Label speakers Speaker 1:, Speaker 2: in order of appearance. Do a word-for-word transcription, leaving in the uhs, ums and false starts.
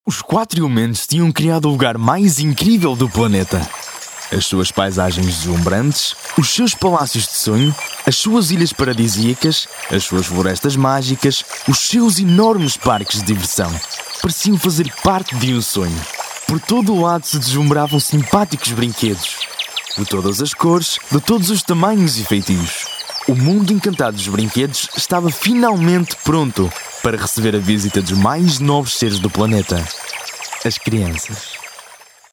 Speaker 1: Os quatro elementos tinham criado o lugar mais incrível do planeta. As suas paisagens deslumbrantes, os seus palácios de sonho, as suas ilhas paradisíacas, as suas florestas mágicas, os seus enormes parques de diversão. Pareciam fazer parte de um sonho. Por todo o lado se deslumbravam simpáticos brinquedos. De todas as cores, de todos os tamanhos e feitios. O mundo encantado dos brinquedos estava finalmente pronto para receber a visita dos mais nobres seres do planeta. As crianças.